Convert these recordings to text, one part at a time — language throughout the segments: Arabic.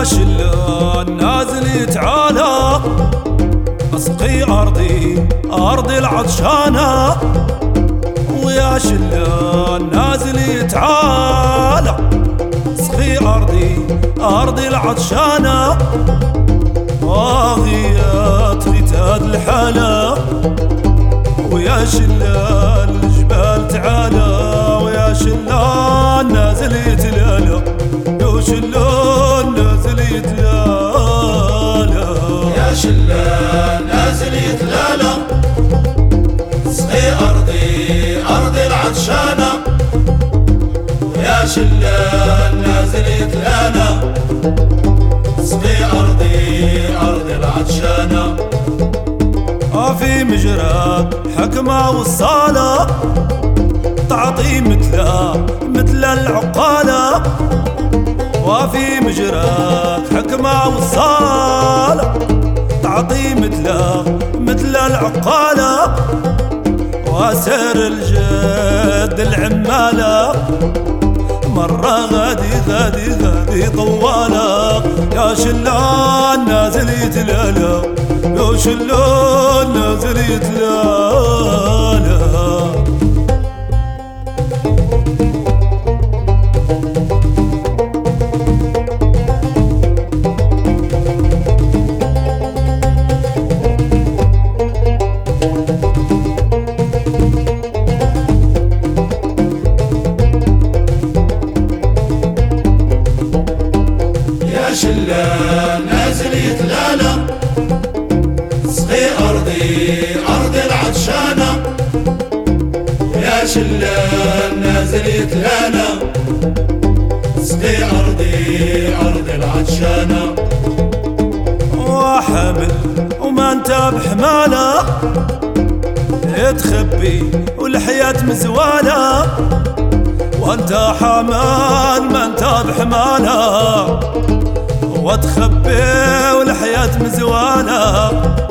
ويا شلة نازل تعالى اسقي ارضي العطشانة. ويا شلة نازل تعالى اسقي ارضي العطشانة. واغيات ختاد الحالة ويا شلة الجبال تعالى. ويا شلة نازل يتلالى يا شلة نازل يتلالى. يا شلة نازل يتلالى اسقي أرضي العطشانة. يا شلة نازل يتلالى اسقي أرضي العطشانة. في مجرى حكمة والصالة تعطي مثل العقالة. وفي مجرى حكمة والصالة تعطي مثل العقالة. وسر الجد العمالة مرة غادي طوالة. يا شلة نازل يتلالى يا شلة نازل يتلالى. يا شلة نازل يتلالى اسقي أرضي العطشانة. يا شلة نازل يتلالى اسقي أرضي العطشانة. وحامل وما انت بحمالة تخبي والحياة مزوالة. وانت حامان ما انت بحمالة وتخبي والحياة مزوالة.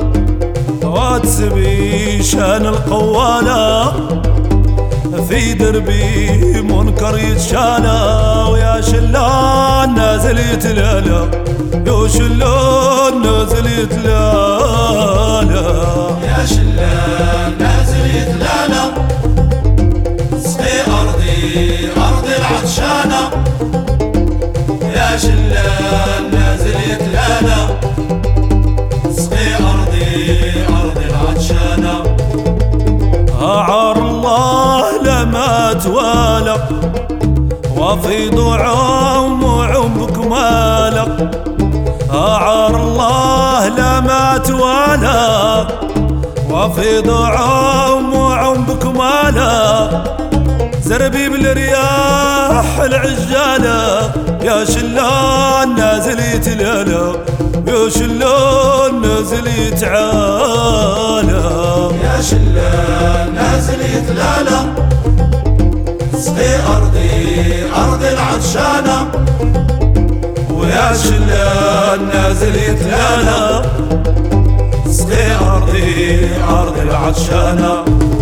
وتسبي شان القوالة في دربي منكر يتشالى. ويا شلة نازل يتلالى يا شلة نازل يتلالى. يا شلة نازل يتلالى اسقي أرضي العطشانة. يا شلة نازل يتلالى اسقي أرضي العطشانة. عار الله لما توالى وفي عم بكمالة. عار الله لما توالى وفي عم بكمالة. زربي بالرياح العجالة يا شلة نازل يتلالى يا شلة نازل يتعالى. يا شلة نازل يتلالى اسقي أرضي العطشانة. ويا شلة نازل يتلالى اسقي أرضي العطشانة.